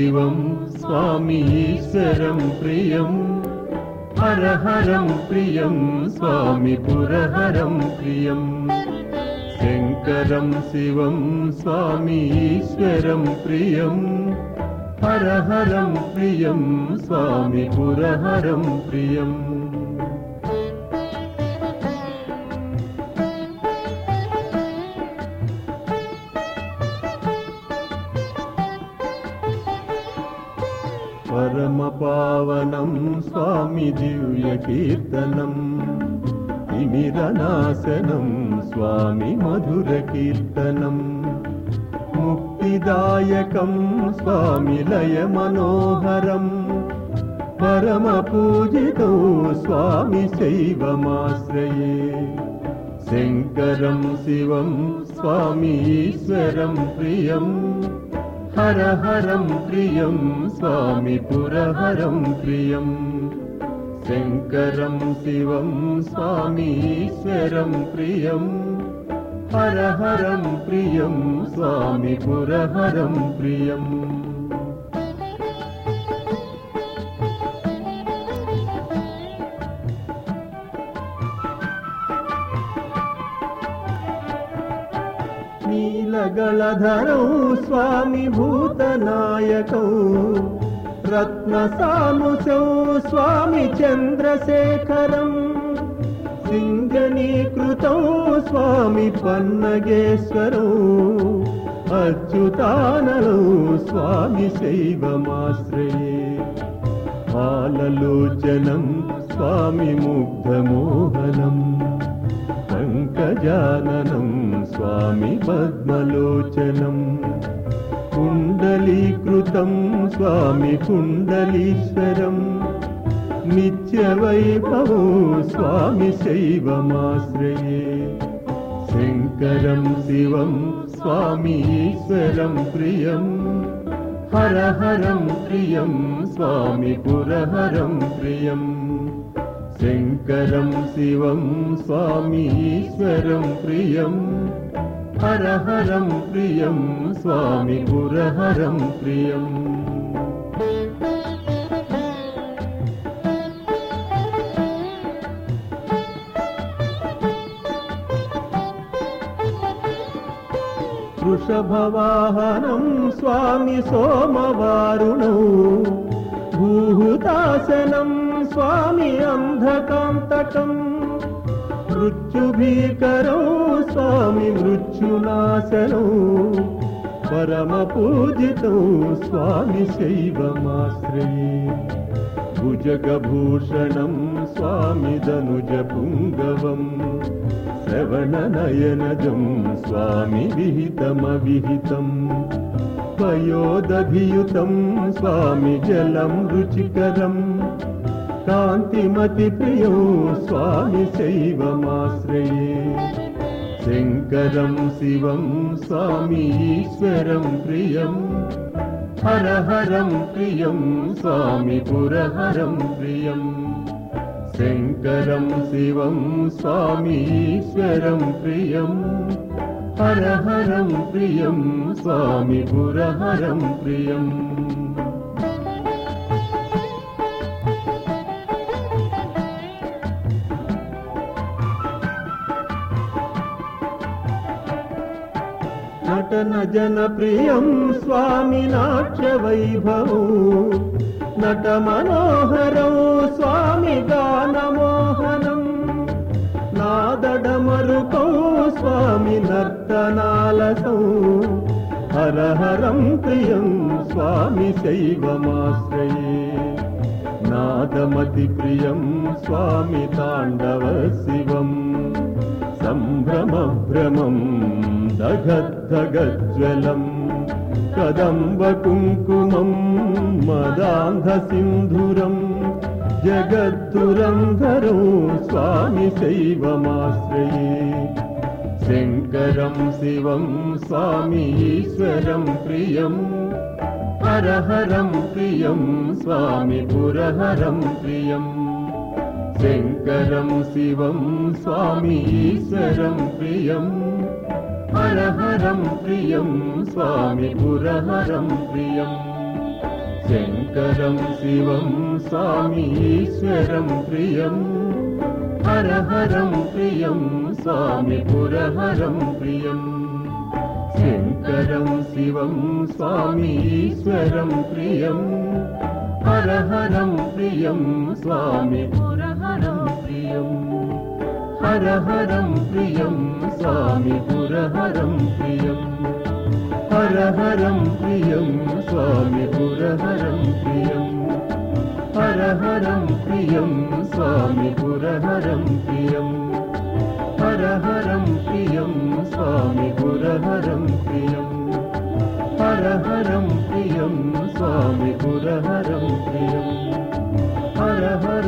శివం స్వామి ఈశ్వరం ప్రియం హరహరం ప్రియం స్వామి పురహరం ప్రియం శంకరం శివం స్వామి ఈశ్వరం ప్రియం హరహరం ప్రియం స్వామి పురహరం ప్రియం పరమ పావనం స్వామి దివ్య కీర్తనం తిమిరనాశనం స్వామి మధుర కీర్తనం ముక్తిదాయకం స్వామి లయ మనోహరం పరమ పూజితో స్వామి శైవమాశ్రయే శంకరం శివం స్వామి ఈశ్వరం ప్రియం హరహరం ప్రియం స్వామి పురహరం ప్రియం శంకరం శివం స్వామి ఈశ్వరం ప్రియం హరహరం ప్రియం స్వామి పురహరం ప్రియం నీలగళధరౌ స్వామి భూతనాయకౌ రత్నసానుసౌ స్వామి చంద్రశేఖరం సింగనీకృతౌ స్వామి పన్నగేశ్వరౌ అచ్యుతానలౌ స్వామి శైవమాశ్రయే బాలలోచనం స్వామి ముగ్ధమోహనం పంకజాననం స్వామి పద్మలోచనం కుండలీకృతం స్వామి కుండలీశ్వరం నిత్యవైభవో స్వామి శైవమాశ్రయే శంకరం శివం స్వామి ఈశ్వరం ప్రియం హరహరం ప్రియం స్వామి పురహరం ప్రియం శంకరం శివం స్వామి ఈశ్వరం ప్రియం హరహరం ప్రియం స్వామి పురహరం ప్రియం వృషభవాహనం స్వామి సోమవారుణౌ భూహుతాసనం స్వామి అంధకాంతకం మృత్యుభీకరౌ స్వామి మృత్యునాశనౌ పరమ పూజితౌ స్వామి శైవమాశ్రయే భుజగభూషణం స్వామి ధనుజ పుంగవం శ్రవణనయనజం స్వామి విహితమవిహితం పయోదధియుతం స్వామి జలం రుచికరం కాంతిమతి ప్రియో స్వామి శైవమాశ్రయే శంకరం శివం స్వామి ఈశ్వరం ప్రియం హరహరం ప్రియం స్వామి పురహరం ప్రియం శంకరం శివం స్వామి ఈశ్వరం ప్రియం హరహరం ప్రియం స్వామి పురహరం ప్రియం నటన జన ప్రియం స్వామి నాట్య వైభవో నట మనోహరౌ స్వామి గానమోహనం నాదడమరుకౌ స్వామి నర్తనాలసౌ హరహరం ప్రియం స్వామి శైవమాశ్రయే నాదమతి ప్రియం స్వామి తాండవ శివం సంభ్రమభ్రమం దగద్ధగజ్వలం కదంబ కుంకుమం మదాంధ సింధురం జగద్దురంధరో స్వామి శైవమాశ్రయే శంకరం శివం స్వామి ఈశ్వరం ప్రియం హరహరం ప్రియం స్వామి పురహరం ప్రియం శంకరం శివం స్వామి ఈశ్వరం ప్రియం హరహరం ప్రియం స్వామి పురహరం ప్రియం శంకరం శివం స్వామి ఈశ్వరం ప్రియం హరహరం ప్రియం స్వామి పురహరం ప్రియం శంకరం శివం స్వామి ఈశ్వరం ప్రియం హరహరం ప్రియం స్వామి పురహరం ప్రియం హరహరం ప్రియం స్వామి పురహరం ప్రియం హరహరం ప్రియం స్వామి పురహరం ప్రియం హరహరం ప్రియం స్వామి పురహరం ప్రియం హరహరం ప్రియం స్వామి పురహరం ప్రియం హరహరం ప్రియం స్వామి పురహరం ప్రియం హరహరం